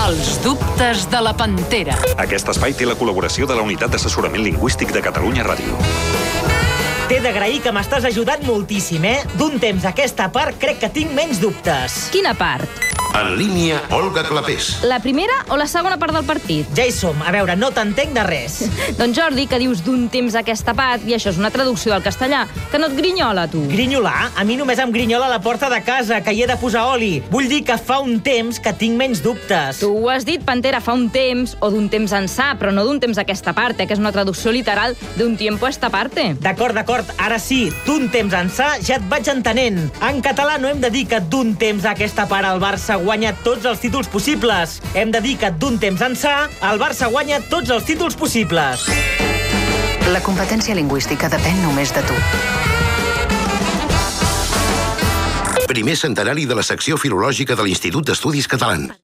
Els dubtes de la Pantera. Aquest espai té la col·laboració de la Unitat d'Assessorament Lingüístic de Catalunya Ràdio. T'he d'agrair que m'estàs ajudant moltíssim, D'un temps a aquesta part crec que tinc menys dubtes. Quina part? En línia, Olga Clapés. La primera o la segona part del partit? Ja hi som. A veure, no t'entenc de res. Doncs Jordi, que dius d'un temps a aquesta part, i això és una traducció al castellà, que no et grinyola, tu. Grinyolar? A mi només em grinyola la porta de casa, que hi he de posar oli. Vull dir que fa un temps que tinc menys dubtes. Tu ho has dit, Pantera, fa un temps, o d'un temps ençà, però no d'un temps a aquesta part, que és una traducció literal d'un tiempo a esta parte. D'acord, ara sí, d'un temps ençà ja et vaig entenent. En català no hem de dir que d'un temps a aquesta part el Barça guanya tots els títols possibles. Hem de dir que d'un temps ençà el Barça guanya tots els títols possibles. La competència lingüística depèn només de tu. Primer centenari de la secció filològica de l'Institut d'Estudis Catalans.